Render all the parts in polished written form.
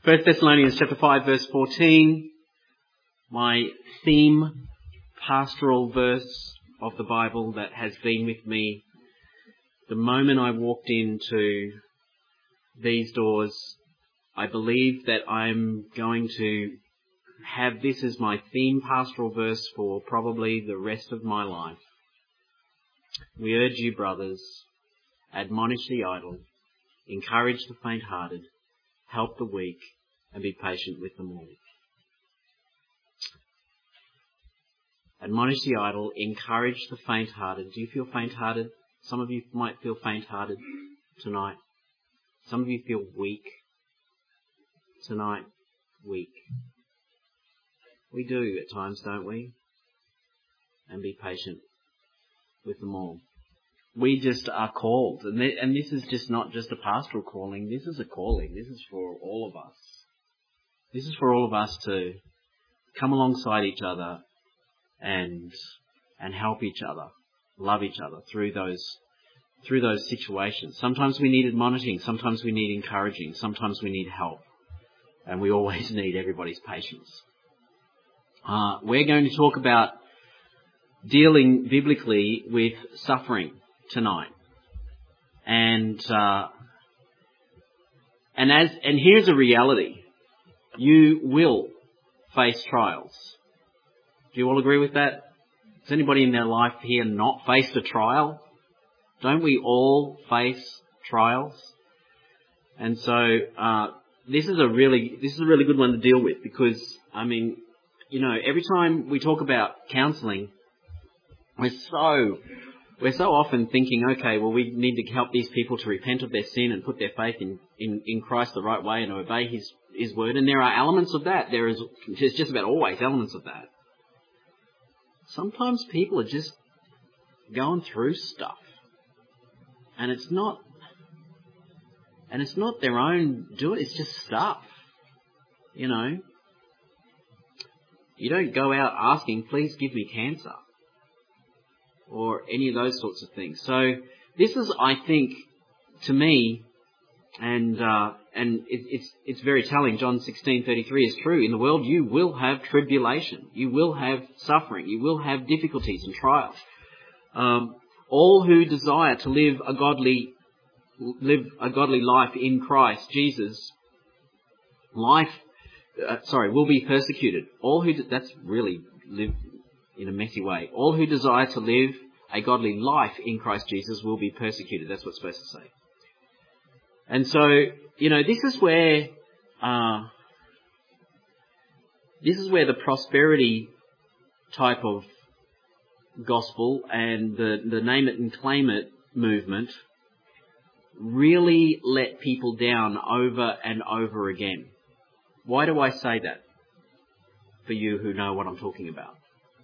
1 Thessalonians chapter 5 verse 14, my theme pastoral verse of the Bible that has been with me the moment I walked into these doors. I believe that I'm going to have this as my theme pastoral verse for probably the rest of my life. We urge you, brothers, admonish the idle, encourage the faint-hearted, help the weak, and be patient with them all. Admonish the idle, encourage the faint-hearted. Do you feel faint-hearted? Some of you might feel faint-hearted tonight. Some of you feel weak tonight. Weak. We do at times, don't we? And be patient with them all. We just are called. And this is just not just a pastoral calling. This is a calling. This is for all of us. This is for all of us to come alongside each other and help each other, love each other through those situations. Sometimes we need admonishing. Sometimes we need encouraging. Sometimes we need help. And we always need everybody's patience. We're going to talk about dealing biblically with suffering tonight. And here's a reality. You will face trials. Do you all agree with that? Has anybody in their life here not faced a trial? Don't we all face trials? And so this is a really good one to deal with because, I mean, you know, every time we talk about counselling, we're so often thinking, okay, well, we need to help these people to repent of their sin and put their faith in Christ the right way and obey His word. And there are elements of that. There's just about always elements of that. Sometimes people are just going through stuff. And it's not their own doing, it's just stuff. You know. You don't go out asking, please give me cancer. Or any of those sorts of things. So this is, I think, to me, and it's very telling. John 16:33 is true. In the world you will have tribulation. You will have suffering. You will have difficulties and trials. All who desire to live a godly life in Christ Jesus, will be persecuted. That's really live in a messy way. All who desire to live a godly life in Christ Jesus will be persecuted. That's what it's supposed to say. And so, you know, this is where the prosperity type of gospel and the name it and claim it movement really let people down over and over again. Why do I say that? For you who know what I'm talking about.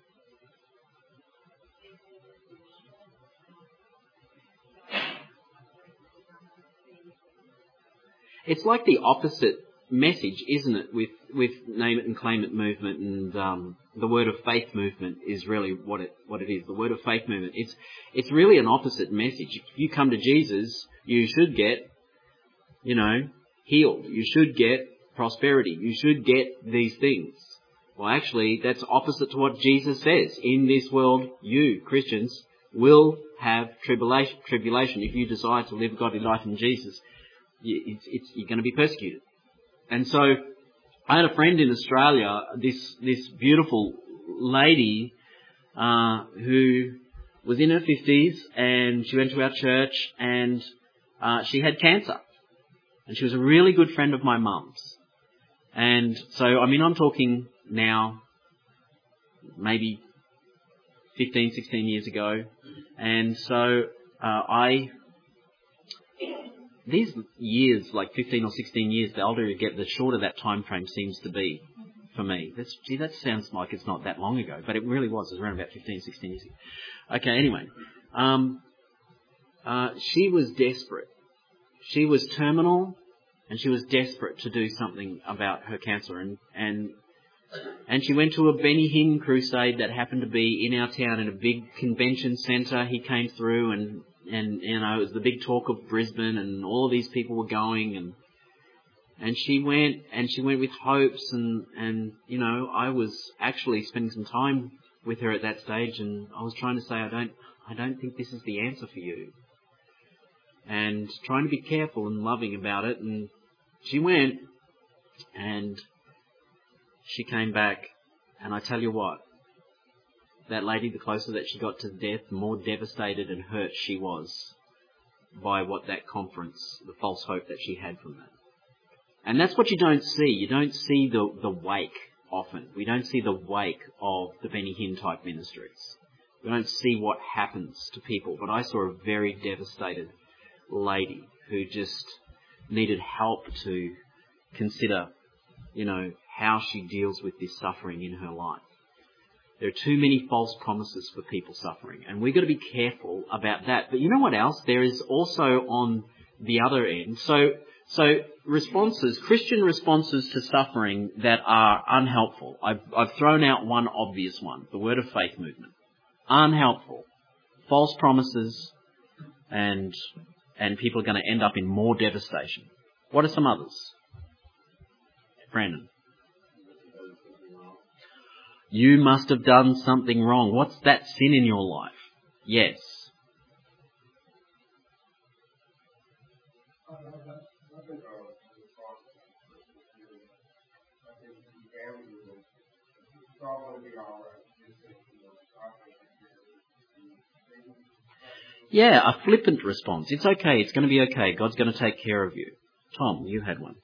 It's like the opposite message, isn't it, with name it and claim it movement and the word of faith movement is really what it is. The word of faith movement. It's really an opposite message. If you come to Jesus, you should get, you know, healed. You should get prosperity. You should get these things. Well, actually, that's opposite to what Jesus says. In this world, you, Christians, will have tribulation. If you desire to live a godly life in Jesus, you're going to be persecuted. And so, I had a friend in Australia, this beautiful lady, who was in her 50s, and she went to our church, and she had cancer. And she was a really good friend of my mum's. And so, I mean, I'm talking now, maybe 15, 16 years ago. And so, these years, like 15 or 16 years, the older you get, the shorter that time frame seems to be for me. That sounds like it's not that long ago, but it really was. It was around about 15, 16 years ago. Okay, anyway. She was desperate. She was terminal, and she was desperate to do something about her cancer. And she went to a Benny Hinn crusade that happened to be in our town in a big convention centre. He came through and you know, it was the big talk of Brisbane, and all of these people were going, And she went with hopes and I was actually spending some time with her at that stage, and I was trying to say, I don't think this is the answer for you. And trying to be careful and loving about it. And she went, and she came back, and I tell you what, that lady, the closer that she got to death, the more devastated and hurt she was by what that conference, the false hope that she had from that. And that's what you don't see. You don't see the wake often. We don't see the wake of the Benny Hinn type ministries. We don't see what happens to people. But I saw a very devastated lady who just needed help to consider, how she deals with this suffering in her life. There are too many false promises for people suffering, and we've got to be careful about that. But you know what else? There is also on the other end. So responses, Christian responses to suffering that are unhelpful. I've thrown out one obvious one, the Word of Faith movement. Unhelpful. False promises, and people are going to end up in more devastation. What are some others? Brandon. You must have done something wrong. What's that sin in your life? Yes. Yeah, a flippant response. It's okay. It's going to be okay. God's going to take care of you. Tom, you had one.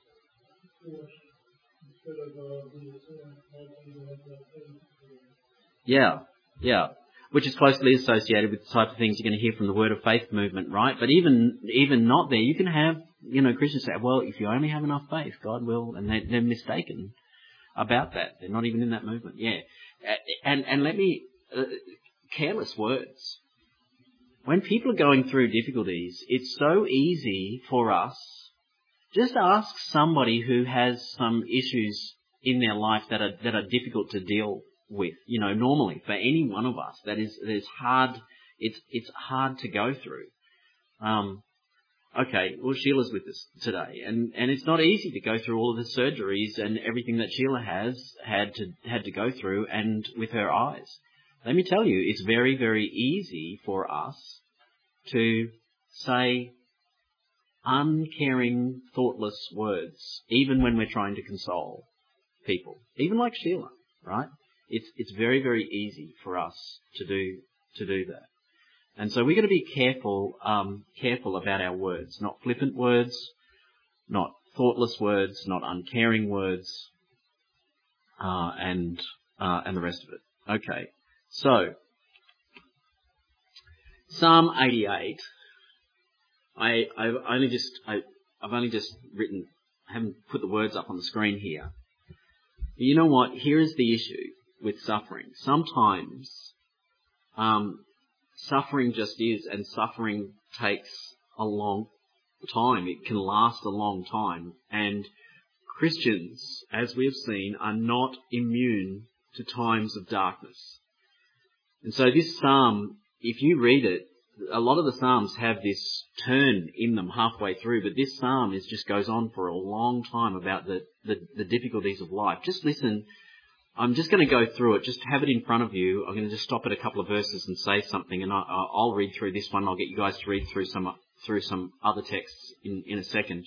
Yeah. Which is closely associated with the type of things you're going to hear from the Word of Faith movement, right? But even not there, you can have, Christians say, well, if you only have enough faith, God will, and they're mistaken about that. They're not even in that movement. Yeah. And let me, careless words. When people are going through difficulties, it's so easy for us. Just ask somebody who has some issues in their life that are difficult to deal with. Normally for any one of us, that is hard. It's hard to go through. Okay, well, Sheila's with us today, and it's not easy to go through all of the surgeries and everything that Sheila has had to go through, and with her eyes. Let me tell you, it's very, very easy for us to say uncaring, thoughtless words, even when we're trying to console people, even like Sheila, right? It's very, very easy for us to do that. And so we're going to be careful about our words, not flippant words, not thoughtless words, not uncaring words, and the rest of it. Okay. So, Psalm 88, I've only just written, I haven't put the words up on the screen here. But you know what? Here is the issue with suffering. Sometimes, suffering just is, and suffering takes a long time. It can last a long time. And Christians, as we have seen, are not immune to times of darkness. And so this psalm, if you read it, a lot of the psalms have this turn in them halfway through, but this psalm just goes on for a long time about the difficulties of life. Just listen. I'm just going to go through it. Just have it in front of you. I'm going to just stop at a couple of verses and say something, and I'll read through this one. I'll get you guys to read through some other texts in a second.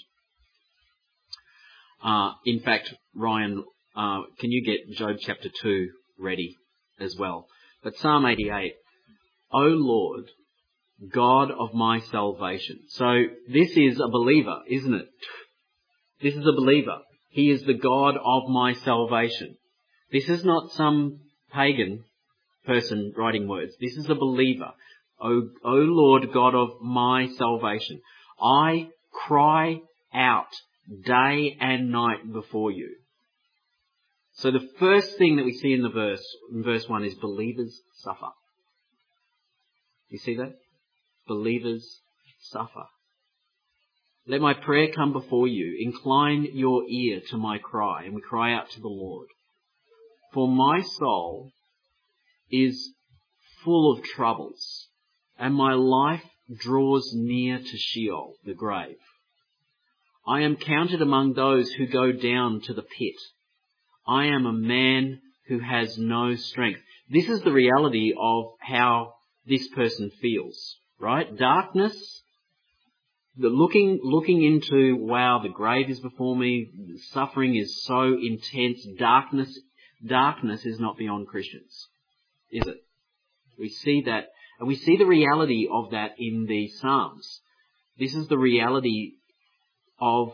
In fact, Ryan, can you get Job chapter 2 ready as well? But Psalm 88, O Lord, God of my salvation. So this is a believer, isn't it? This is a believer. He is the God of my salvation. This is not some pagan person writing words. This is a believer. O Lord, God of my salvation. I cry out day and night before you. So the first thing that we see in verse 1 is believers suffer. You see that? Believers suffer. Let my prayer come before you. Incline your ear to my cry, and we cry out to the Lord. For my soul is full of troubles, and my life draws near to Sheol, the grave. I am counted among those who go down to the pit. I am a man who has no strength. This is the reality of how this person feels, right? Darkness, looking into, wow, the grave is before me, suffering is so intense, darkness is not beyond Christians, is it? We see that, and we see the reality of that in the Psalms. This is the reality of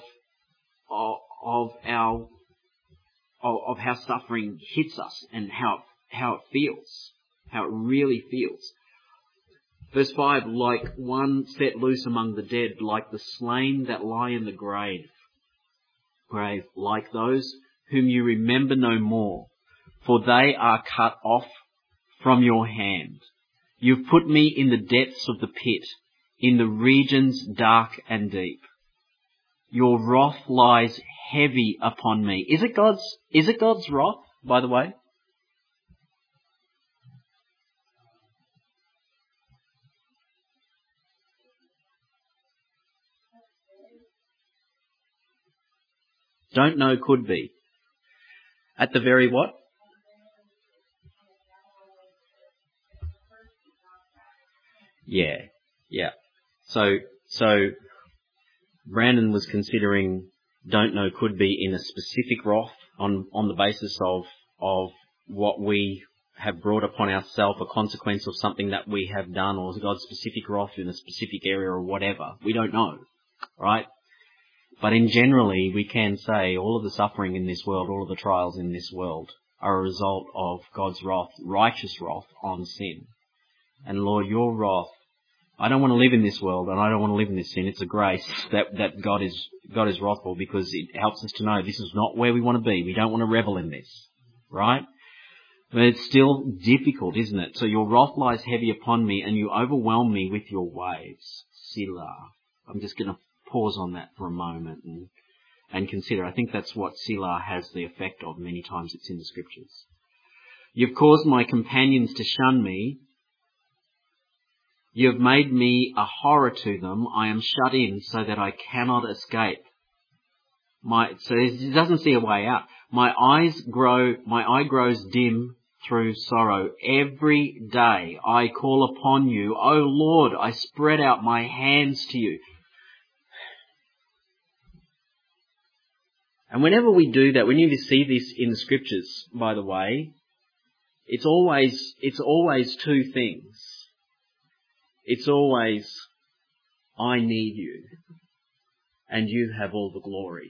how suffering hits us and how it feels, how it really feels. Verse 5, like one set loose among the dead, like the slain that lie in the grave, like those whom you remember no more, for they are cut off from your hand. You've put me in the depths of the pit, in the regions dark and deep. Your wrath lies heavy upon me. Is it God's wrath, by the way? Don't know, could be. At the very what? Yeah. So Brandon was considering don't know, could be in a specific wrath on the basis of what we have brought upon ourselves, a consequence of something that we have done, or God's specific wrath in a specific area or whatever. We don't know, right? But in generally, we can say all of the suffering in this world, all of the trials in this world are a result of God's wrath, righteous wrath on sin. And Lord, your wrath, I don't want to live in this world and I don't want to live in this sin. It's a grace that God is wrathful, because it helps us to know this is not where we want to be. We don't want to revel in this, right? But it's still difficult, isn't it? So your wrath lies heavy upon me and you overwhelm me with your waves. Selah. I'm just going to pause on that for a moment and consider. I think that's what Selah has the effect of many times. It's in the scriptures. You've caused my companions to shun me. You have made me a horror to them. I am shut in so that I cannot escape. So it doesn't see a way out. My eye grows dim through sorrow. Every day I call upon you. O Lord, I spread out my hands to you. And whenever we do that, when you see this in the scriptures, by the way, it's always two things. It's always, I need you, and you have all the glory.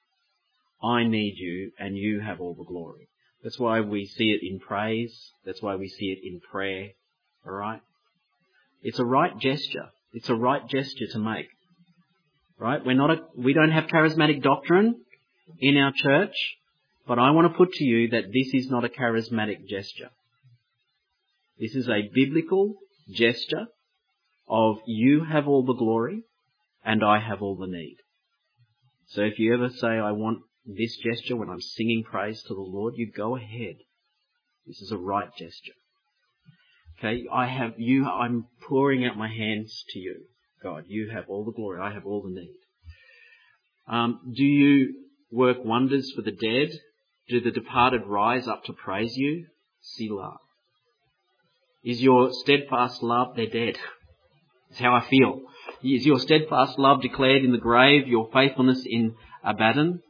I need you, and you have all the glory. That's why we see it in praise. That's why we see it in prayer. All right? It's a right gesture. It's a right gesture to make. Right? We don't have charismatic doctrine in our church, but I want to put to you that this is not a charismatic gesture. This is a biblical gesture of you have all the glory and I have all the need. So if you ever say, I want this gesture when I'm singing praise to the Lord, you go ahead. This is a right gesture. Okay, I'm pouring out my hands to you. God, you have all the glory, I have all the need. Do you work wonders for the dead? Do the departed rise up to praise you? Selah. Is your steadfast love, they're dead. That's how I feel. Is your steadfast love declared in the grave, your faithfulness in Abaddon?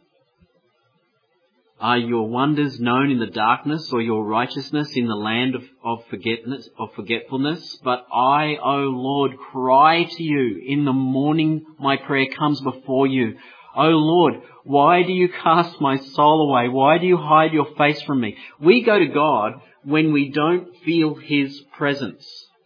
Are your wonders known in the darkness, or your righteousness in the land of forgetfulness? But I, O Lord, cry to you. In the morning my prayer comes before you. O Lord, why do you cast my soul away? Why do you hide your face from me? We go to God when we don't feel His presence.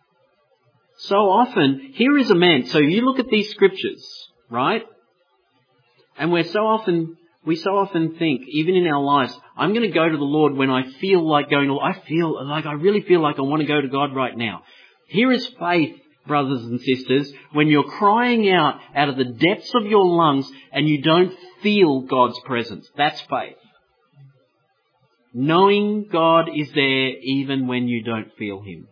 So often, here is a man. So you look at these scriptures, right? And we so often think, even in our lives, I'm going to go to the Lord when I feel like going. I really feel like I want to go to God right now. Here is faith, brothers and sisters, when you're crying out of the depths of your lungs and you don't feel God's presence. That's faith. Knowing God is there even when you don't feel Him.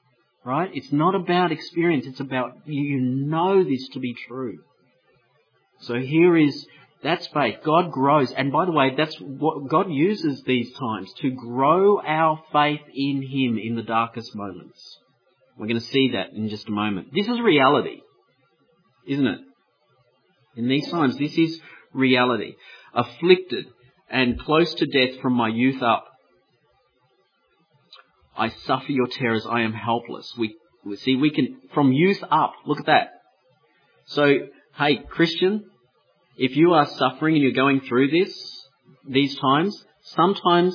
Right? It's not about experience. It's about you know this to be true. So that's faith. God grows. And by the way, that's what God uses these times to grow our faith in Him in the darkest moments. We're going to see that in just a moment. This is reality, isn't it? In these times, this is reality. Afflicted and close to death from my youth up, I suffer your terrors, I am helpless. We can, from youth up, look at that. So, hey, Christian, if you are suffering and you're going through these times, sometimes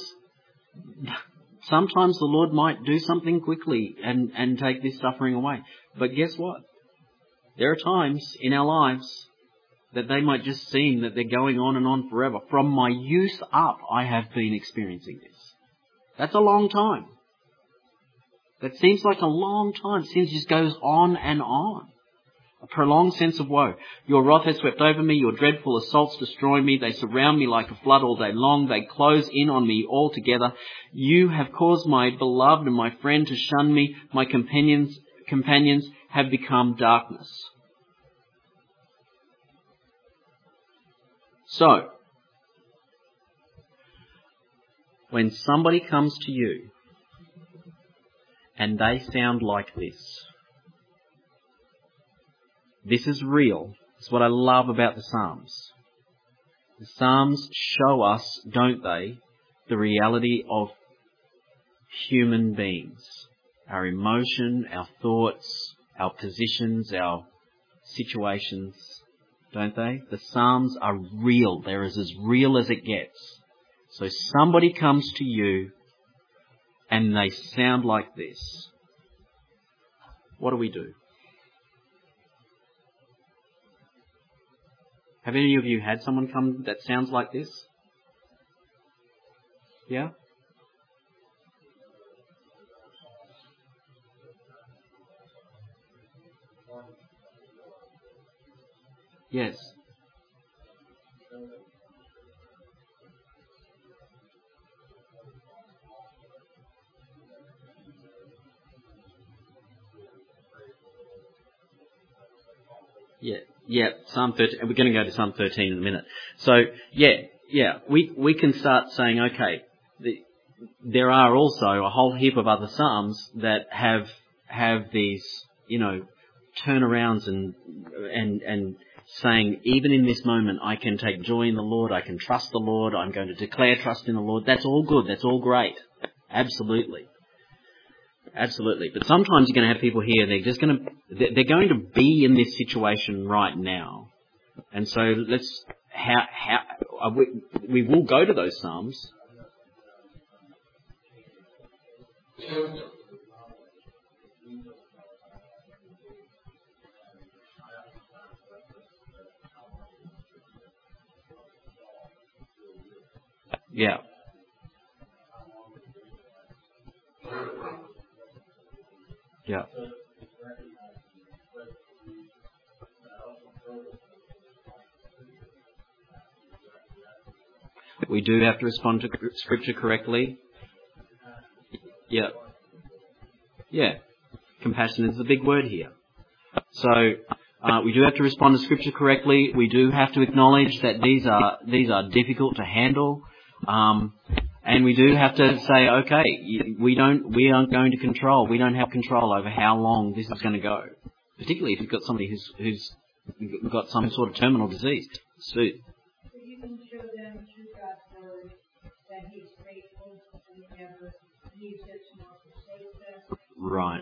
the Lord might do something quickly and take this suffering away. But guess what? There are times in our lives that they might just seem that they're going on and on forever. From my youth up, I have been experiencing this. That's a long time. That seems like a long time. It seems it just goes on and on. A prolonged sense of woe. Your wrath has swept over me. Your dreadful assaults destroy me. They surround me like a flood all day long. They close in on me altogether. You have caused my beloved and my friend to shun me. My companions have become darkness. So, when somebody comes to you and they sound like this is real. It's what I love about the Psalms. The Psalms show us, don't they, the reality of human beings. Our emotion, our thoughts, our positions, our situations, don't they? The Psalms are real. They're as real as it gets. So somebody comes to you and they sound like this. What do we do? Have any of you had someone come that sounds like this? Yeah? Yes. Yeah, Psalm 13, and we're going to go to Psalm 13 in a minute. So, we can start saying, okay, there are also a whole heap of other Psalms that have these, turnarounds and saying, even in this moment, I can take joy in the Lord, I can trust the Lord, I'm going to declare trust in the Lord. That's all good, that's all great. Absolutely. But sometimes you're going to have people here, they're going to be in this situation right now. And so we will go to those Psalms. Yeah. Yeah. We do have to respond to Scripture correctly. Yeah. Yeah. Compassion is the big word here. So, we do have to respond to Scripture correctly. We do have to acknowledge that these are difficult to handle. And we do have to say, okay, we aren't going to control. We don't have control over how long this is going to go. Particularly if you've got somebody who's got some sort of terminal disease. So you can show them through God's word that He's faithful and never leaves us nor forsakes us. Right.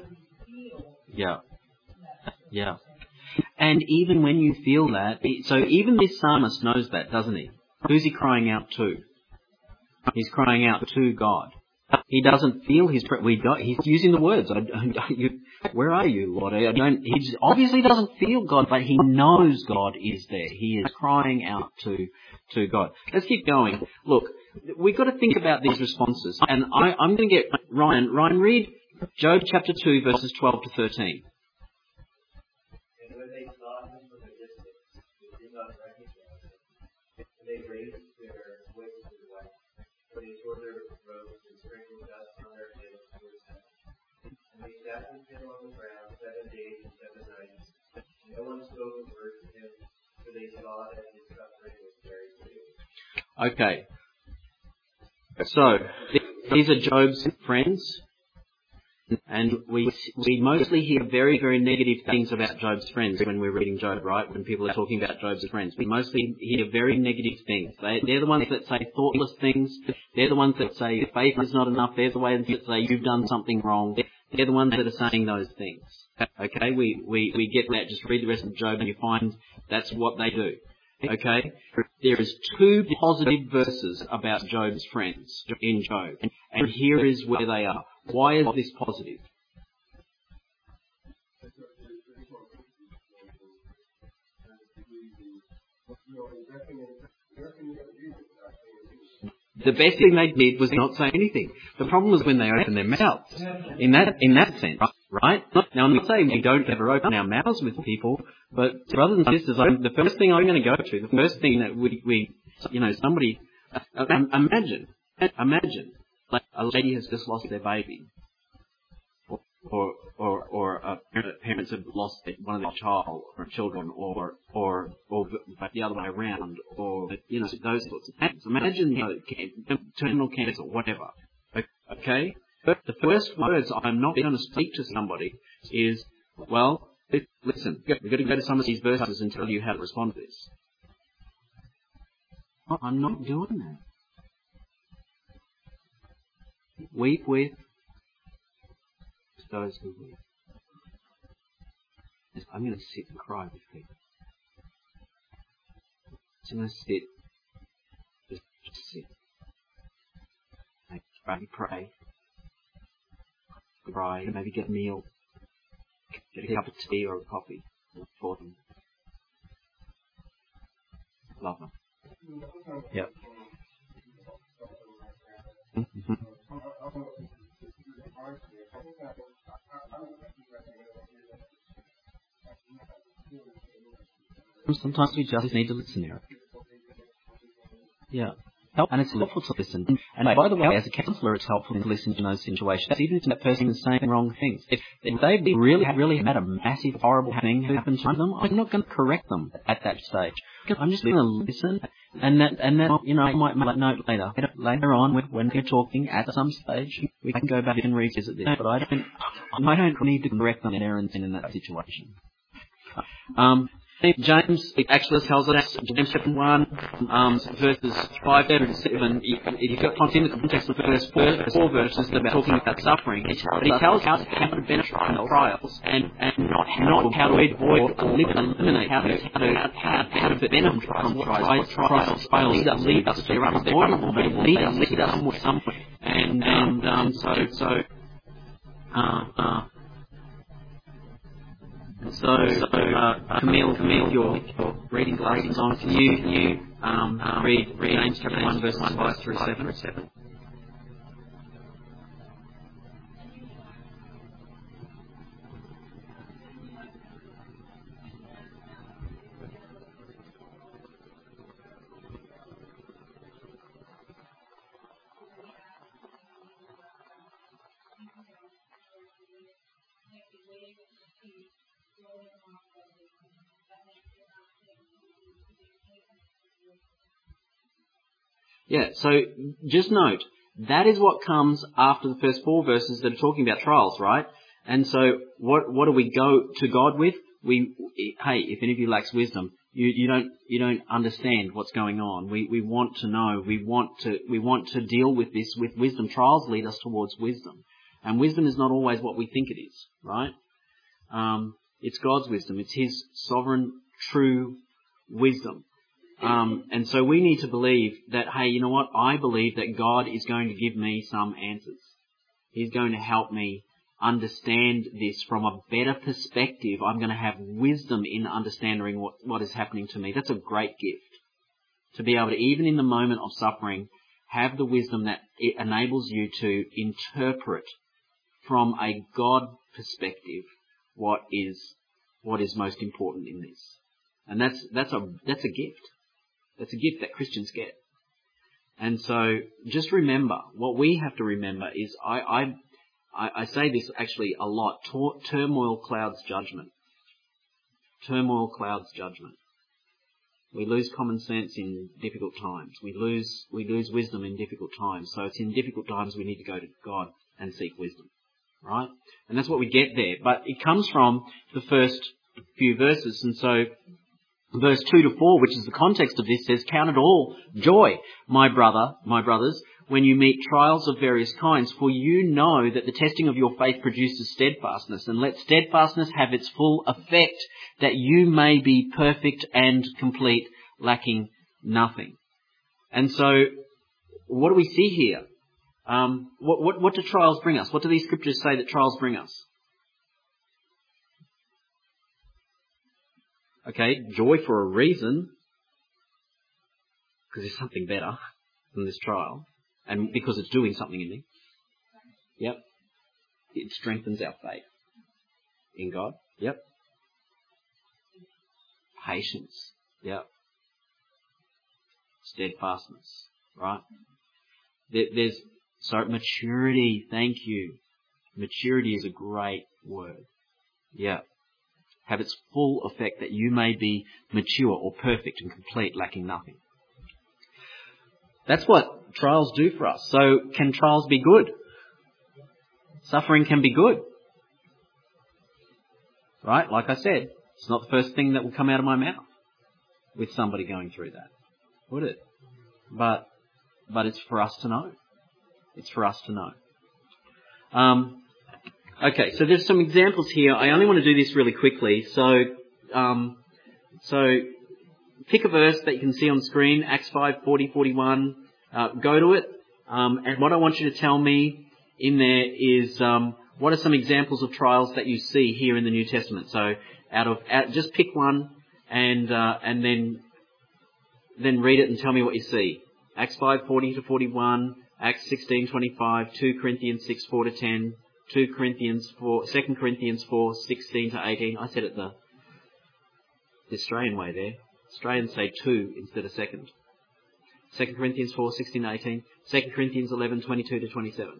Yeah. And even when you feel that, so even this psalmist knows that, doesn't he? Who's he crying out to? He's crying out to God. He doesn't feel he's using the words. Where are you, Lord? He obviously doesn't feel God, but he knows God is there. He is crying out to God. Let's keep going. Look, we've got to think about these responses. And I'm going to get Ryan, read Job chapter 2, verses 12 to 13. And when they saw him from a distance, they did not recognize him. And they raised their voices to the light. When they tore their robes and sprinkled dust on their heads towards heaven. And they sat with him on the ground 7 days and 7 nights. No one spoke a word to him, for they saw that Okay. So, these are Job's friends. And we mostly hear very, very negative things about Job's friends when we're reading Job, right? When people are talking about Job's friends. We mostly hear very negative things. They're the ones that say thoughtless things. They're the ones that say faith is not enough. They're the ones that say you've done something wrong. They're the ones that are saying those things. Okay? We get that. Just read the rest of Job and you find that's what they do. Okay? There is 2 positive verses about Job's friends in Job. And here is where they are. Why is this positive? The best thing they did was not say anything. The problem was when they opened their mouths. In that sense, right? Now, I'm not saying we don't ever open our mouths with people, but brothers and sisters, the first thing I'm going to go to, the first thing that we somebody, imagine, like a lady has just lost their baby, or parents have lost one of their children, or the other way around, or those sorts of things. Imagine terminal cancer, whatever. Okay, but the first words I'm not going to speak to somebody is, well, listen, we've got to go to some of these verses and tell you how to respond to this. I'm not doing that. Weep with those who weep. I'm going to sit and cry with people. I'm going to sit. Just sit. Maybe pray. Cry. Maybe get a meal. Get a cup of tea or a coffee for them. Love them. Yep. Mm-hmm. Sometimes we just need to listen, Eric. Yeah. And it's helpful to listen. And by the way, as a counsellor, it's helpful to listen to those situations, even if that person is saying wrong things. If they've really had a massive, horrible thing happen to them, I'm not going to correct them at that stage. I'm just going to listen, and then I might make a note later on when we're talking at some stage. We can go back and revisit this, but I don't need to correct them there and then in that situation. James actually tells us, James chapter 1, verses 5 to 7, if you continue the context of the first 4 verses about talking about suffering, but he tells us how to benefit from trials and not how to avoid or eliminate, how to benefit from trials. Trials lead us to their unavoidable, but lead us somewhere. So, Camille, your reading glasses on. Can you read James chapter 1, verses 5 through 7? Yeah, so just note, that is what comes after the first 4 verses that are talking about trials, right? And so what do we go to God with? Hey, if any of you lacks wisdom, you don't understand what's going on. We want to know. We want to deal with this with wisdom. Trials lead us towards wisdom. And wisdom is not always what we think it is, right? It's God's wisdom. It's His sovereign, true wisdom. And so we need to believe that, hey, you know what? I believe that God is going to give me some answers. He's going to help me understand this from a better perspective. I'm going to have wisdom in understanding what is happening to me. That's a great gift. To be able to, even in the moment of suffering, have the wisdom that it enables you to interpret from a God perspective what is most important in this. And that's a gift. That's a gift that Christians get. And so just remember, what we have to remember is, I say this actually a lot, turmoil clouds judgment. Turmoil clouds judgment. We lose common sense in difficult times. We lose wisdom in difficult times. So it's in difficult times we need to go to God and seek wisdom. Right? And that's what we get there. But it comes from the first few verses. And so verse 2 to 4, which is the context of this, says, "Count it all joy, my brothers, when you meet trials of various kinds, for you know that the testing of your faith produces steadfastness, and let steadfastness have its full effect, that you may be perfect and complete, lacking nothing." And so, what do we see here? What do trials bring us? What do these scriptures say that trials bring us? Okay, joy for a reason, because there's something better than this trial, and because it's doing something in me. Yep. It strengthens our faith in God. Yep. Patience. Yep. Steadfastness. Right? There's maturity. Thank you. Maturity is a great word. Yeah. Have its full effect, that you may be mature or perfect and complete, lacking nothing. That's what trials do for us. So can trials be good? Suffering can be good. Right? Like I said, it's not the first thing that will come out of my mouth with somebody going through that, would it? But it's for us to know. It's for us to know. Okay, so there's some examples here. I only want to do this really quickly. So pick a verse that you can see on the screen, Acts 5, 40, 41. Go to it. And what I want you to tell me in there is, what are some examples of trials that you see here in the New Testament? So just pick one and then read it and tell me what you see. Acts 5, 40 to 41, Acts 16, 25, 2 Corinthians 6, 4 to 10, 2 Corinthians 4, 2 Corinthians 4, 16 to 18. I said it the Australian way there. Australians say 2 instead of second. 2 Corinthians 4, 16 to 18. 2 Corinthians 11, 22 to 27.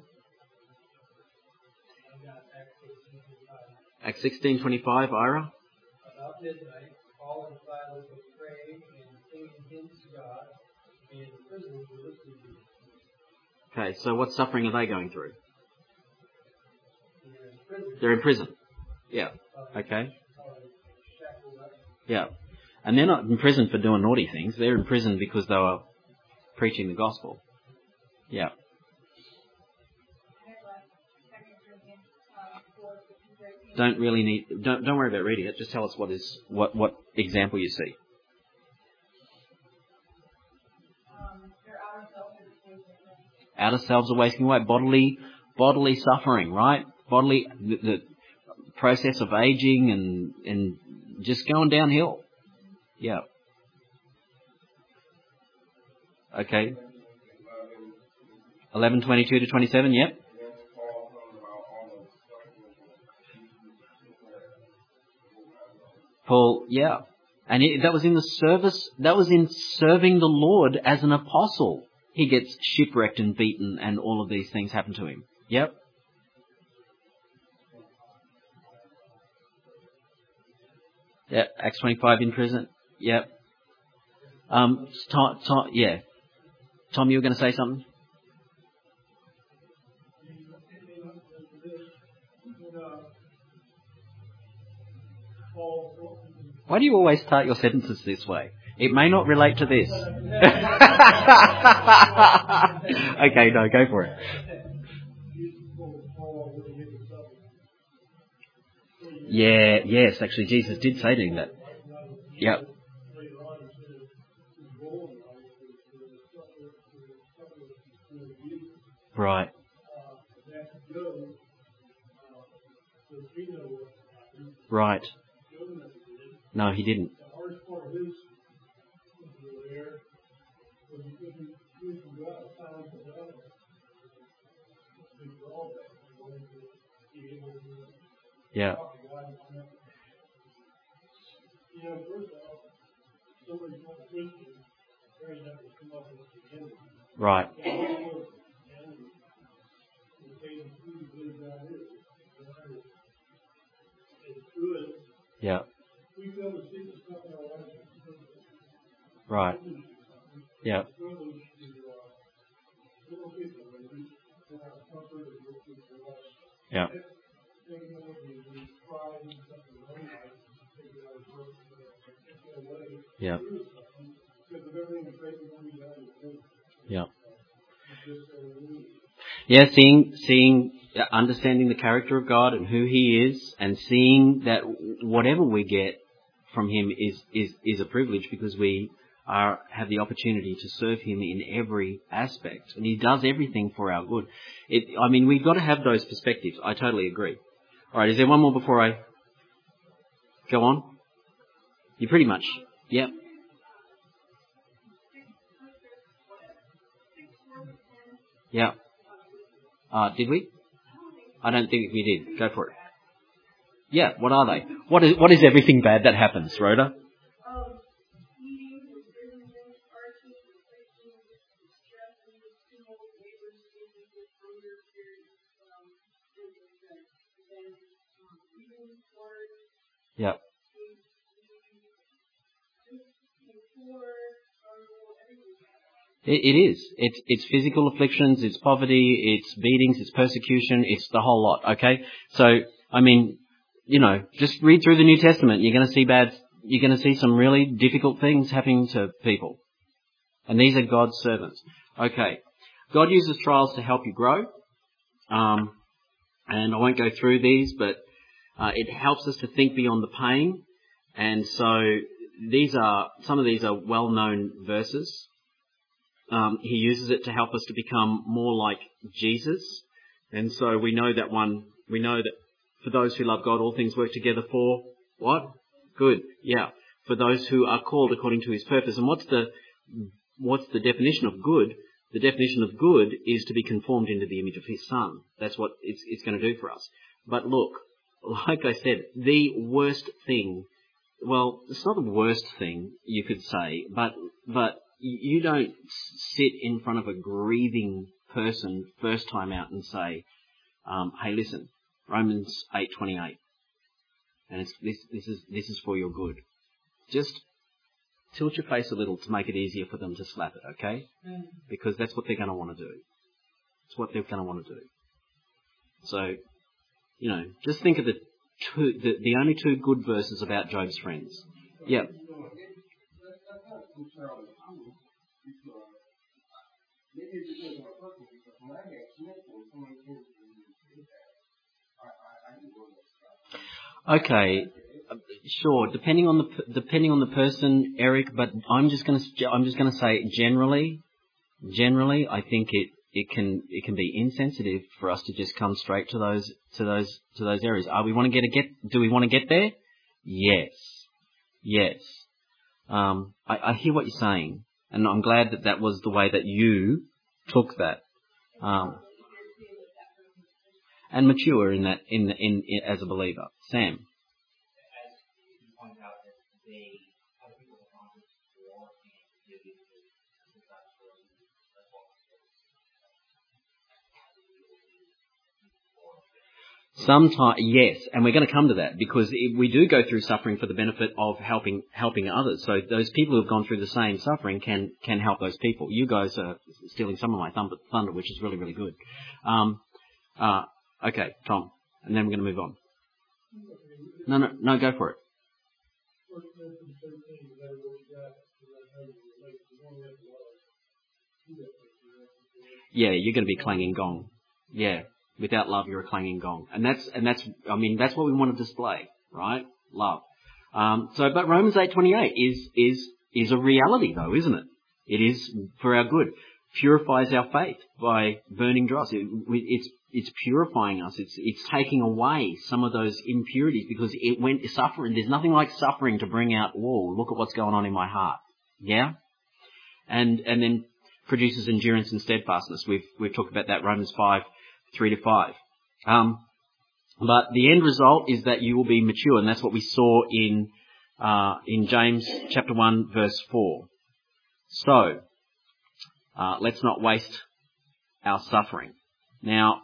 Acts 16, 25, Ira. About midnight, Paul and Silas were praying and singing hymns to God, and the prisoners were listening to them. Okay, so what suffering are they going through? They're in prison. They're in prison. Yeah. Okay. Yeah. And they're not in prison for doing naughty things. They're in prison because they were preaching the gospel. Yeah. Don't worry about reading it. Just tell us what example you see. Outer selves are wasting away. Bodily suffering, right? The process of aging and just going downhill. Yeah. Okay. 11:22 to 27. Yep. Paul, yeah. And that was in the service, that was in serving the Lord as an apostle. He gets shipwrecked and beaten and all of these things happen to him. Yep. Yeah, Acts 25 in prison. Yep. Yeah. Tom, you were going to say something? Why do you always start your sentences this way? It may not relate to this. Okay, no, go for it. Yeah, yes, actually Jesus did say to him that. Yep. Right. Right. No, he didn't. Yeah. Right. Yeah. Right. Yeah. Yeah. Yeah. Yeah. Yeah, understanding the character of God and who He is, and seeing that whatever we get from Him is a privilege, because we have the opportunity to serve Him in every aspect, and He does everything for our good. We've got to have those perspectives. I totally agree. All right, is there one more before I go on? You pretty much, yeah. Yeah. Did we? I don't think we did. Go for it. Yeah, what are they? What is everything bad that happens, Rhoda? Yeah. It is. It's physical afflictions, it's poverty, it's beatings, it's persecution, it's the whole lot, okay? So, just read through the New Testament, you're going to see some really difficult things happening to people. And these are God's servants. Okay. God uses trials to help you grow. And I won't go through these, but it helps us to think beyond the pain. And so some of these are well-known verses. He uses it to help us to become more like Jesus. And so we know that for those who love God, all things work together for what? Good. Yeah. For those who are called according to His purpose. And what's the definition of good? The definition of good is to be conformed into the image of His Son. That's what it's going to do for us. But look, like I said, the worst thing, well, it's not the worst thing you could say, but you don't sit in front of a grieving person first time out and say, hey, listen, Romans 8:28, and this is for your good. Just tilt your face a little to make it easier for them to slap it, okay? Because that's what they're going to want to do. It's what they're going to want to do. So, just think of the only two good verses about Job's friends. Yeah. Okay, sure. Depending on the person, Eric. But I'm just going to say generally, I think it can be insensitive for us to just come straight to those areas. Do we want to get there? Yes. I hear what you're saying, and I'm glad that was the way that you took that. And mature in that, in as a believer. Sam. Sometimes, yes, and we're going to come to that, because we do go through suffering for the benefit of helping others. So those people who have gone through the same suffering can help those people. You guys are stealing some of my thunder, which is really, really good. Okay, Tom, and then we're going to move on. No, go for it. Yeah, you're going to be clanging gong. Yeah. Without love, you're a clanging gong. And that's what we want to display, right? Love. But Romans 8:28 is a reality though, isn't it? It is for our good. Purifies our faith by burning dross. It's purifying us. It's taking away some of those impurities, because suffering, there's nothing like suffering to bring out, whoa, look at what's going on in my heart. Yeah? And then produces endurance and steadfastness. We've talked about that, Romans 5:3-5. But the end result is that you will be mature, and that's what we saw in James chapter 1 verse 4. So, let's not waste our suffering. Now,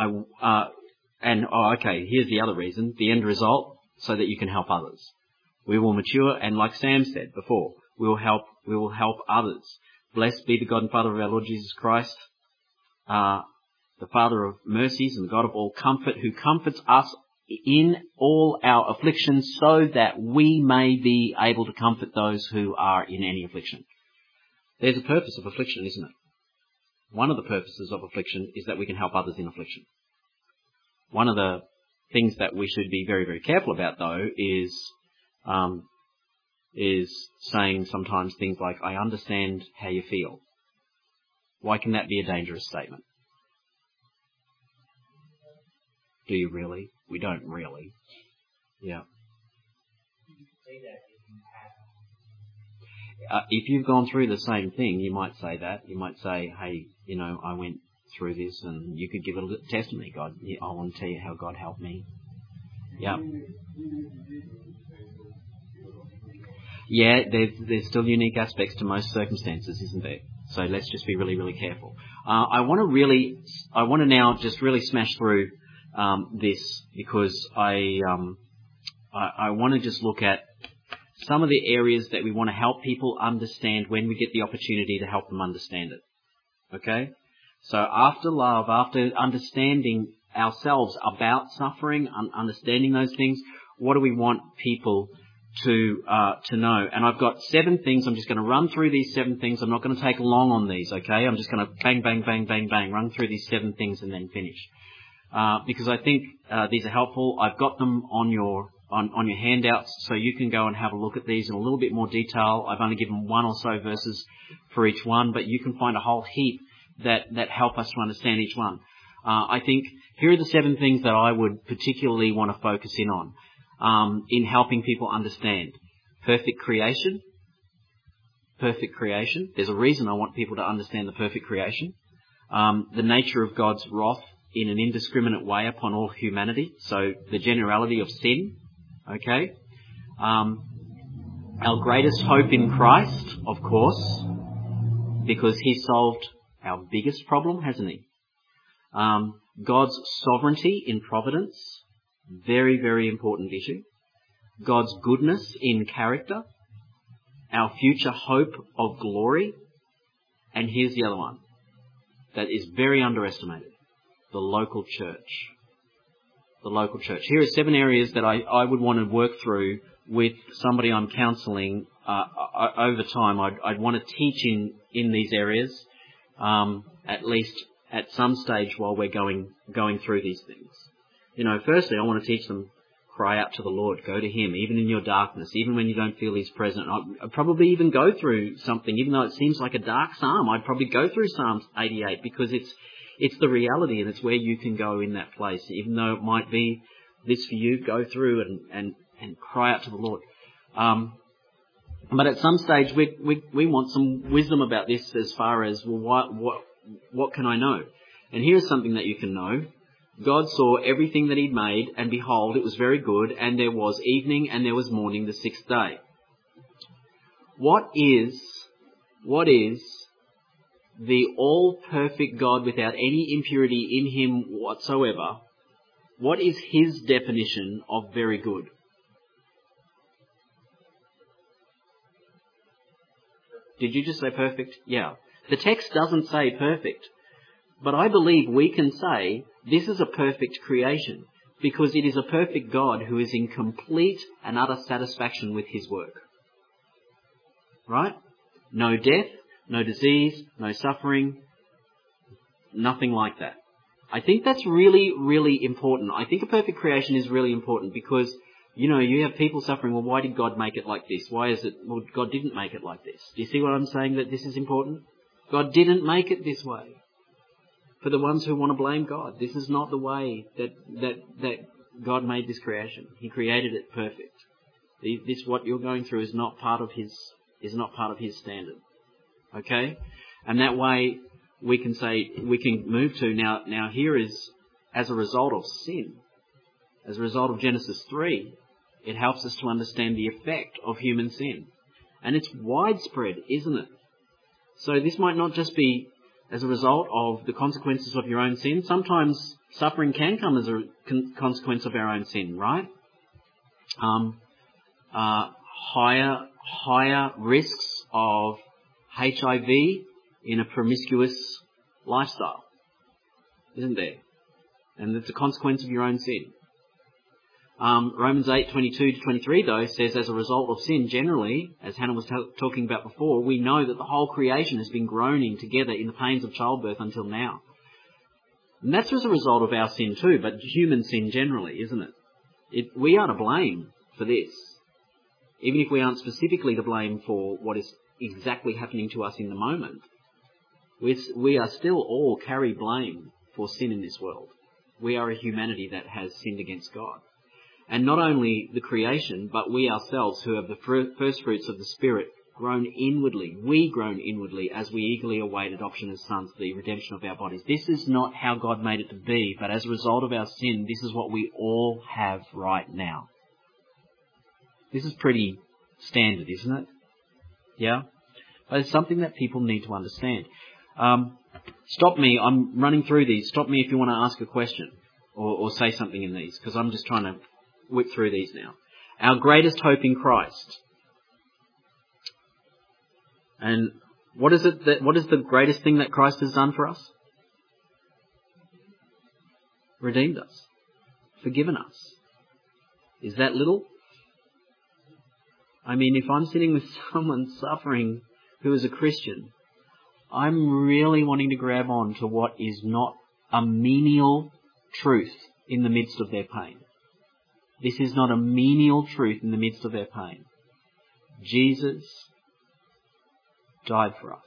here's the other reason, the end result, so that you can help others. We will mature, and like Sam said before, we will help others. Blessed be the God and Father of our Lord Jesus Christ, the Father of mercies and the God of all comfort, who comforts us in all our afflictions, so that we may be able to comfort those who are in any affliction. There's a purpose of affliction, isn't it? One of the purposes of affliction is that we can help others in affliction. One of the things that we should be very, very careful about, though, is saying sometimes things like, I understand how you feel. Why can that be a dangerous statement? Do you really? We don't really. Yeah. If you've gone through the same thing, you might say that. You might say, hey, I went through this, and you could give a little testimony. God, I want to tell you how God helped me. Yeah. Yeah, there's still unique aspects to most circumstances, isn't there? So let's just be really, really careful. I want to now just really smash through this, because I want to just look at some of the areas that we want to help people understand when we get the opportunity to help them understand it. Okay? So after love, after understanding ourselves about suffering, understanding those things, what do we want people to know? And I've got 7 things. I'm just going to run through these 7 things. I'm not going to take long on these, okay? I'm just going to bang, bang, bang, bang, bang, run through these 7 things and then finish. Because I think these are helpful. I've got them on your handouts, so you can go and have a look at these in a little bit more detail. I've only given 1 or so verses for each one, but you can find a whole heap that help us to understand each one. I think here are the 7 things that I would particularly want to focus in on in helping people understand. Perfect creation. Perfect creation. There's a reason I want people to understand the perfect creation. The nature of God's wrath in an indiscriminate way upon all humanity. So the generality of sin. Okay. Our greatest hope in Christ, of course, because he solved our biggest problem, hasn't he? God's sovereignty in providence. Very, very important issue. God's goodness in character. Our future hope of glory. And here's the other one that is very underestimated. The local church. The local church. Here are 7 areas that I would want to work through with somebody I'm counselling over time. I'd want to teach in these areas, at least at some stage while we're going through these things. Firstly, I want to teach them, cry out to the Lord. Go to him, even in your darkness, even when you don't feel he's present. I'd probably even go through something, even though it seems like a dark psalm. I'd probably go through Psalm 88 because it's the reality, and it's where you can go in that place. Even though it might be this for you, go through and cry out to the Lord. But at some stage, we want some wisdom about this as far as, well, what can I know? And here's something that you can know. God saw everything that he'd made, and behold, it was very good, and there was evening and there was morning the 6th day. What is the all-perfect God without any impurity in him whatsoever? What is his definition of very good? Did you just say perfect? Yeah. The text doesn't say perfect. But I believe we can say this is a perfect creation because it is a perfect God who is in complete and utter satisfaction with his work. Right? No death, no disease, no suffering, nothing like that. I think that's really, really important. I think a perfect creation is really important because, you have people suffering. Well, why did God make it like this? Why is it, well, God didn't make it like this. Do you see what I'm saying, that this is important? God didn't make it this way. For the ones who want to blame God, this is not the way that God made this creation. He created it perfect. This, what you're going through, is not part of his standard. Okay? And that way we can move to now here is, as a result of sin, as a result of Genesis 3, it helps us to understand the effect of human sin. And it's widespread, isn't it? So this might not just be as a result of the consequences of your own sin. Sometimes suffering can come as a consequence of our own sin, right? higher risks of HIV in a promiscuous lifestyle, isn't there? And it's a consequence of your own sin. Romans 8:22-23 though says, as a result of sin generally, as Hannah was talking about before, we know that the whole creation has been groaning together in the pains of childbirth until now. And that's as a result of our sin too, but human sin generally, isn't it? We are to blame for this. Even if we aren't specifically to blame for what is exactly happening to us in the moment, we are still all carry blame for sin in this world. We are a humanity that has sinned against God. And not only the creation, but we ourselves who have the first fruits of the Spirit groan inwardly as we eagerly await adoption as sons, the redemption of our bodies. This is not how God made it to be, but as a result of our sin, this is what we all have right now. This is pretty standard, isn't it? Yeah? But it's something that people need to understand. Stop me, I'm running through these. Stop me if you want to ask a question or say something in these, because I'm just trying to whip through these now. Our greatest hope in Christ. And what is the greatest thing that Christ has done for us? Redeemed us. Forgiven us. Is that little? I mean, if I'm sitting with someone suffering who is a Christian, I'm really wanting to grab on to what is not a menial truth in the midst of their pain. This is not a menial truth in the midst of their pain. Jesus died for us.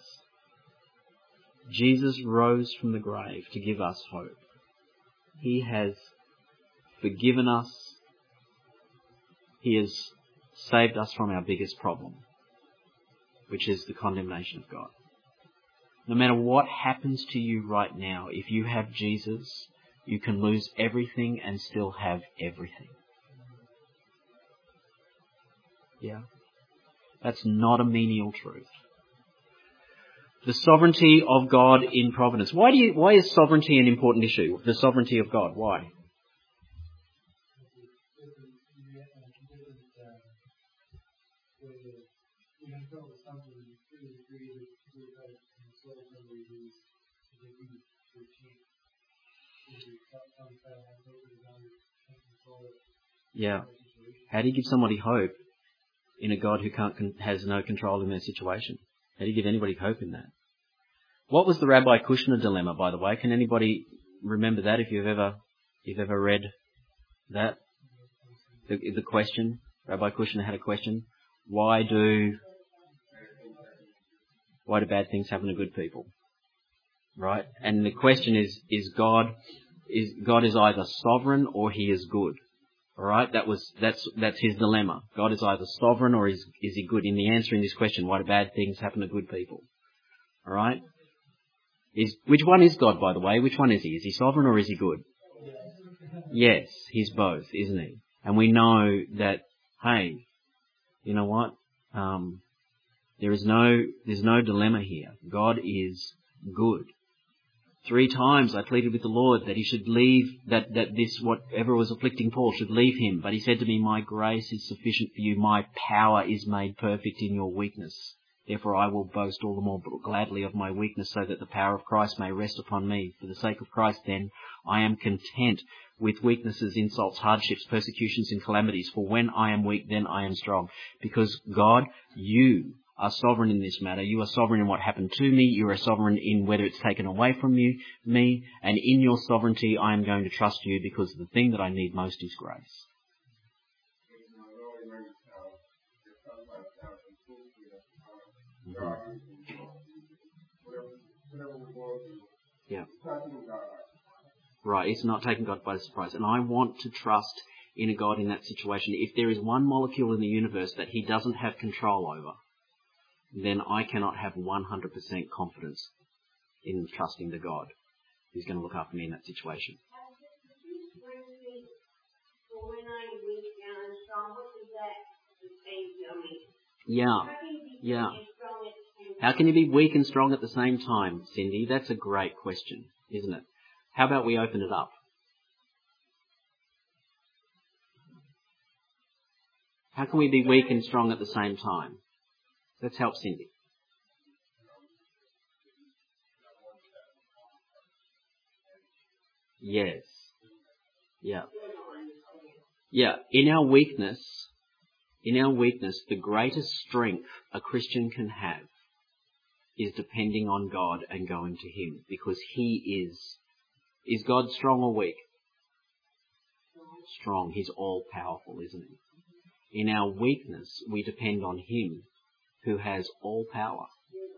Jesus rose from the grave to give us hope. He has forgiven us. He has saved us from our biggest problem, which is the condemnation of God. No matter what happens to you right now, if you have Jesus, you can lose everything and still have everything. Yeah? That's not a menial truth. The sovereignty of God in providence. Why is sovereignty an important issue? The sovereignty of God. Why? Yeah. How do you give somebody hope in a God who has no control in their situation? How do you give anybody hope in that? What was the Rabbi Kushner dilemma, by the way? Can anybody remember that if you've ever read that? The question, Rabbi Kushner had a question. Why do bad things happen to good people? Right? And the question is God is either sovereign or he is good. All right? That's his dilemma. God is either sovereign or is he good? In the answering this question, why do bad things happen to good people? All right? Which one is God, by the way? Which one is he? Is he sovereign or is he good? Yes, he's both, isn't he? And we know that, hey, you know what? There's no dilemma here. God is good. 3 times I pleaded with the Lord that he should leave, that this, whatever was afflicting Paul, should leave him. But he said to me, my grace is sufficient for you. My power is made perfect in your weakness. Therefore I will boast all the more gladly of my weakness, so that the power of Christ may rest upon me. For the sake of Christ, then, I am content with weaknesses, insults, hardships, persecutions, and calamities. For when I am weak, then I am strong. Because God, you are sovereign in this matter. You are sovereign in what happened to me. You are sovereign in whether it's taken away from me. And in your sovereignty, I am going to trust you, because the thing that I need most is grace. Mm-hmm. Yeah. Right, it's not taking God by surprise. And I want to trust in a God in that situation. If there is one molecule in the universe that he doesn't have control over, then I cannot have 100% confidence in trusting the God who's going to look after me in that situation. Yeah. How can you be weak and strong at the same time, Cindy? That's a great question, isn't it? How about we open it up? How can we be weak and strong at the same time? Let's help Cindy. Yes. Yeah. Yeah. In our weakness, the greatest strength a Christian can have is depending on God and going to Him, because He is God strong or weak? Strong. He's all powerful, isn't He? In our weakness, we depend on Him who has all power.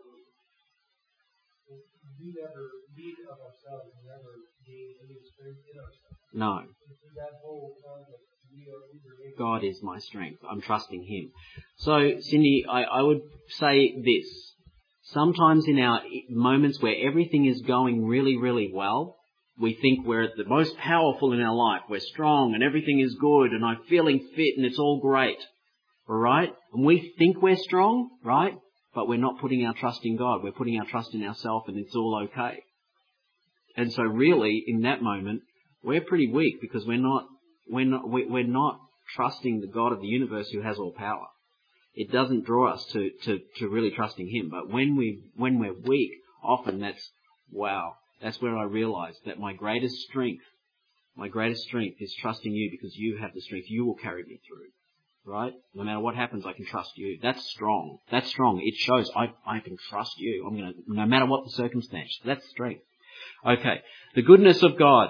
We never need of ourselves, we never gain any strength in ourselves. No. That whole concept, God is my strength. I'm trusting Him. So, Cindy, I would say this. Sometimes in our moments where everything is going really, really well, we think we're at the most powerful in our life. We're strong and everything is good and I'm feeling fit and it's all great. All right? And we think we're strong, right? But we're not putting our trust in God. We're putting our trust in ourselves and it's all okay. And so really, in that moment, we're pretty weak because we're not trusting the God of the universe who has all power. It doesn't draw us to really trusting Him. But when we're weak, often that's where I realize that my greatest strength is trusting You, because You have the strength. You will carry me through. Right? No matter what happens, I can trust You. That's strong. That's strong. It shows I can trust You. No matter what the circumstance. That's strength. Okay. The goodness of God.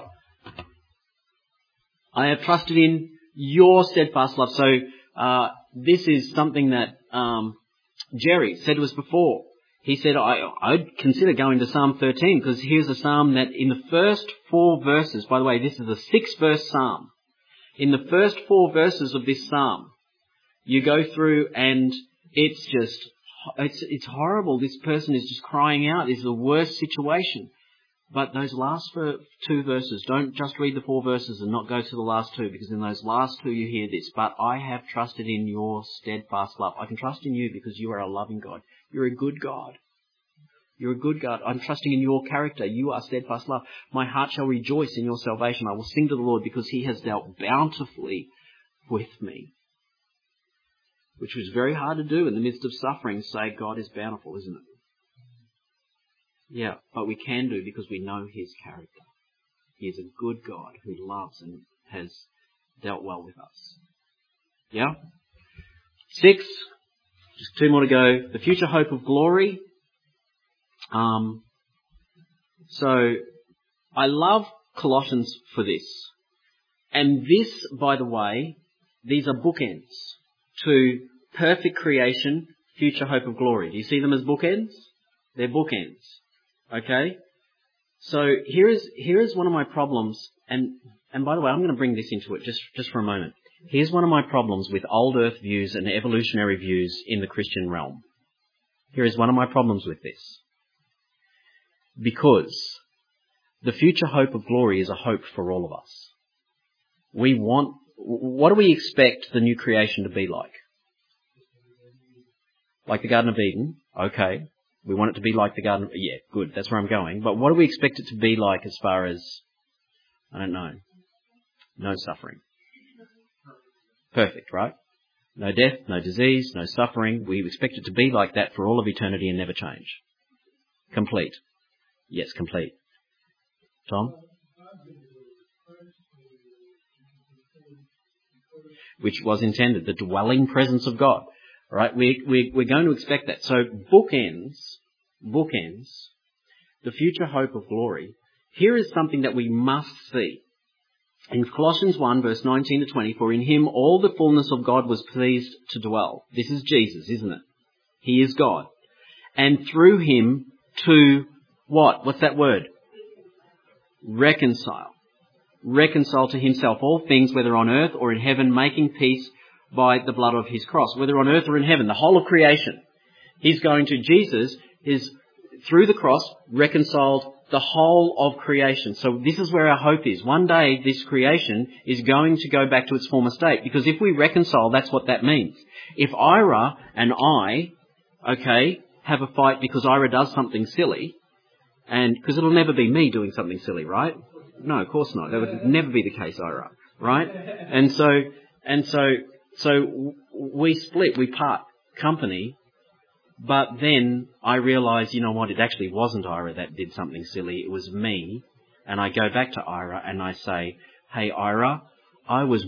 I have trusted in Your steadfast love. So, this is something that, Jerry said to us before. He said, I'd consider going to Psalm 13, because here's a psalm that in the first 4 verses, by the way, this is a 6-verse psalm. In the first 4 verses of this psalm, you go through and it's horrible. This person is just crying out. It's the worst situation. But those last 2 verses, don't just read the 4 verses and not go to the last 2, because in those last 2 you hear this. But I have trusted in Your steadfast love. I can trust in You because You are a loving God. You're a good God. You're a good God. I'm trusting in Your character. You are steadfast love. My heart shall rejoice in Your salvation. I will sing to the Lord because He has dealt bountifully with me. Which was very hard to do in the midst of suffering, say God is bountiful, isn't it? Yeah, but we can do because we know His character. He is a good God who loves and has dealt well with us. Yeah? 6, just 2 more to go. The future hope of glory. So, I love Colossians for this. And this, by the way, these are bookends to perfect creation, future hope of glory. Do you see them as bookends? They're bookends. Okay? So here is one of my problems, and by the way, I'm going to bring this into it just for a moment. Here's one of my problems with old earth views and evolutionary views in the Christian realm. Here is one of my problems with this. Because the future hope of glory is a hope for all of us. What do we expect the new creation to be like? Like the Garden of Eden? Okay. We want it to be like the Garden of Eden. Yeah, good. That's where I'm going. But what do we expect it to be like as far as, I don't know, no suffering? Perfect, right? No death, no disease, no suffering. We expect it to be like that for all of eternity and never change. Complete. Yes, complete. Tom? Which was intended, the dwelling presence of God. All right, we're going to expect that. So bookends, the future hope of glory. Here is something that we must see. In Colossians 1, verse 19 to 20, for in Him all the fullness of God was pleased to dwell. This is Jesus, isn't it? He is God. And through Him to what? What's that word? Reconcile. Reconcile to Himself all things, whether on earth or in heaven, making peace by the blood of His cross. Whether on earth or in heaven, the whole of creation. Jesus is, through the cross, reconciled the whole of creation. So this is where our hope is. One day this creation is going to go back to its former state. Because if we reconcile, that's what that means. If Ira and I, have a fight because Ira does something silly, and because it'll never be me doing something silly, right? No, of course not. That would never be the case, Ira, right? And so So we split, we part company, but then I realised, you know what, it actually wasn't Ira that did something silly, it was me. And I go back to Ira and I say, hey Ira, I was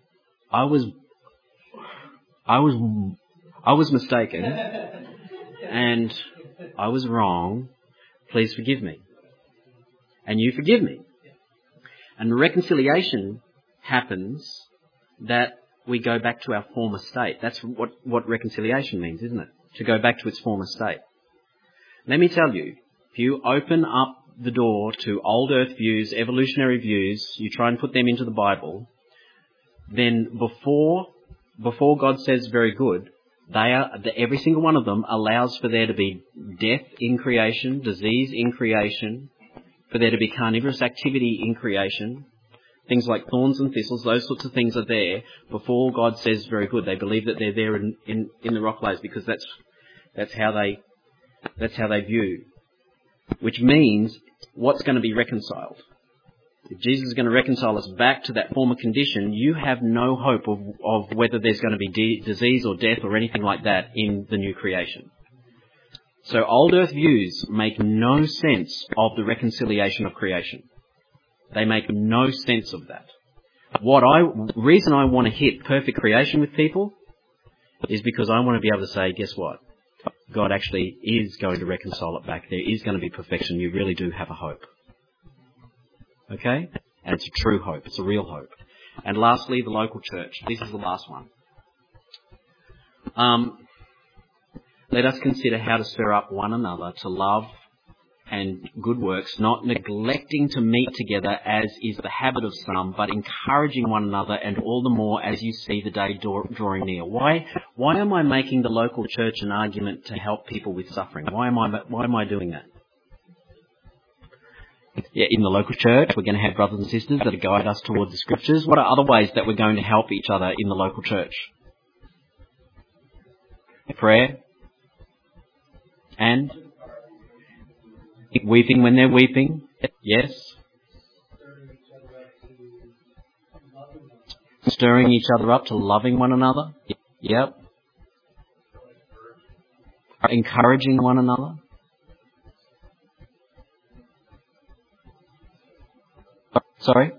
mistaken and I was wrong. Please forgive me. And you forgive me. And reconciliation happens that we go back to our former state. That's what reconciliation means, isn't it? To go back to its former state. Let me tell you, if you open up the door to old earth views, evolutionary views, you try and put them into the Bible, then before God says very good, every single one of them allows for there to be death in creation, disease in creation, for there to be carnivorous activity in creation. Things like thorns and thistles, those sorts of things are there before God says very good. They believe that they're there in the rock layers because that's how they view. Which means, what's going to be reconciled? If Jesus is going to reconcile us back to that former condition, you have no hope of whether there's going to be disease or death or anything like that in the new creation. So old earth views make no sense of the reconciliation of creation. They make no sense of that. Reason I want to hit perfect creation with people is because I want to be able to say, guess what? God actually is going to reconcile it back. There is going to be perfection. You really do have a hope. Okay? And it's a true hope. It's a real hope. And lastly, the local church. This is the last one. Let us consider how to stir up one another to love and good works, not neglecting to meet together as is the habit of some, but encouraging one another, and all the more as you see the day drawing near. Why am I making the local church an argument to help people with suffering? Why am I doing that? Yeah, in the local church, we're going to have brothers and sisters that guide us towards the scriptures. What are other ways that we're going to help each other in the local church? Prayer. And weeping when they're weeping. Yes. Stirring each other up to loving one another. Yep. Encouraging one another. Sorry?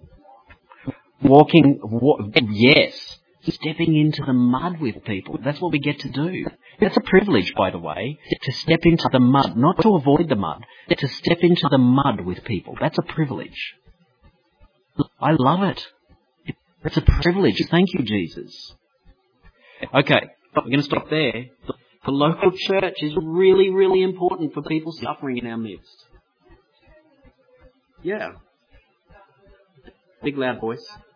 Yes. Stepping into the mud with people. That's what we get to do. That's a privilege, by the way, to step into the mud, not to avoid the mud, to step into the mud with people. That's a privilege. I love it. It's a privilege. Thank you, Jesus. Okay, we're going to stop there. The local church is really, really important for people suffering in our midst. Yeah. Big loud voice.